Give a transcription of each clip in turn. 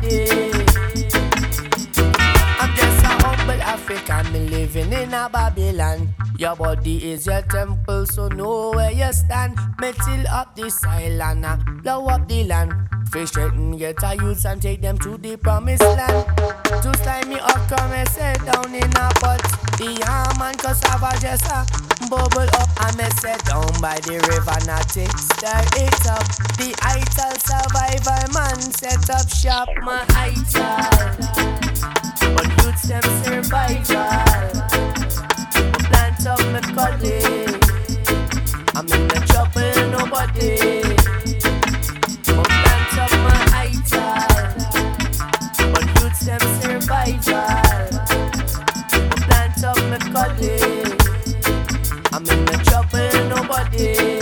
nobody. I'm just a humble African, me living in a Babylon. Your body is your temple, so know where you stand. Me till up this island, blow up the land. Fish straighten, get a youths and take them to the promised land. To slime me up, come and sit down in a pot. The yam and cassava just bubble up. And me sit down by the river, nothing stir it up. The ital survival man set up shop, my ital. But youths them survival. Plant up my collie. I'm in the trouble, nobody. But plant up my ital. But youths them survival. Plant up my collie. I'm in the trouble, nobody.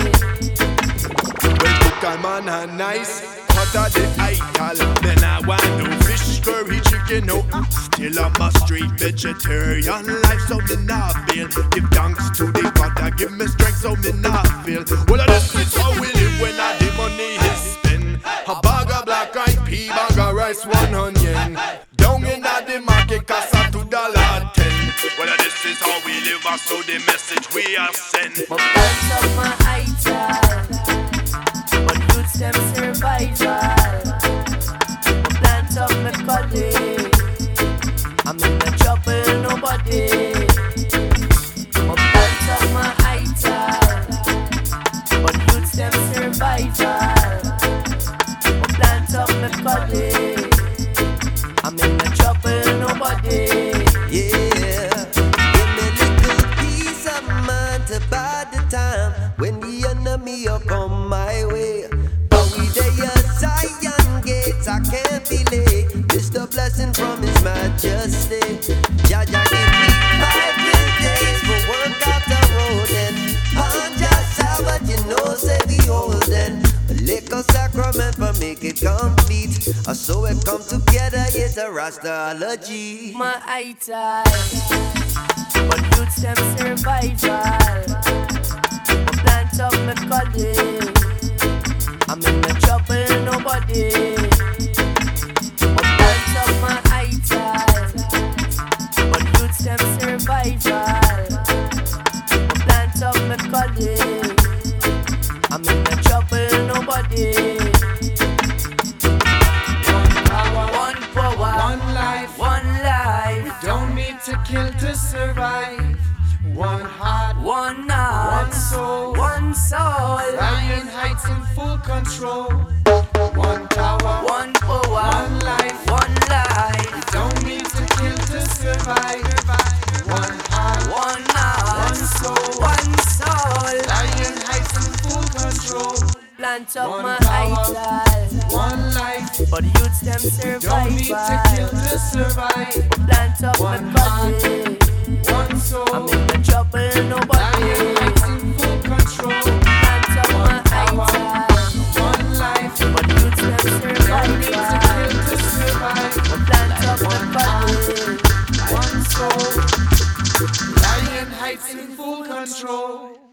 Well, look, I'm on a nice cut of the ital. Then I want no fish, curry, chicken, no. Still I'm a straight vegetarian life, so me not feel. Give thanks to the butter, give me strength, so me not feel. Well, this is how we live when all the money is spent. A bag of black eyed pea, bag of rice, 1 onion. Down in the market, cost $2.10. Well, this is how we live, and so the message we are sent. My pants up my ital. But youths them survival. Plant up my collie. I'm in the trouble, nobody. My pants up my ital. But youths them survival. Plant up my collie. I'm in the trouble, nobody. Yeah, give me little peace of mind about the time when the enemy up on my way. But we there Zion gates, I can't be late. It's the blessing from His Majesty. Jah Jah give me 5 good days for work out the road, and on Jah Sabbath, you know, say beholden. A little sacrament for make it complete. So it come together, it's a Rastology. My ital. But youths them survival. Plant up my collie. I'm in the trouble, nobody. Plant up my ital. But youths them survival. Plant up my collie. I'm in the trouble, nobody. One power, one life, one life. don't need to kill to survive. One heart, One heart, one soul, one soul. Zion Heights in full control. One power, One power, one life, one life. don't need to kill to survive. One heart, One heart, one soul, one soul. Zion Heights in full control. Plant up One my power, ital. one life, But youths them don't need to kill survival. to survive. Plant up my One heart, body. one I'm soul, in the trouble, Zion nobody. Heights in full control. Plant up my One power, ital. one life, But youths them don't need to kill survival. to survive. Plant up my body. One soul, Lion Heights in full control.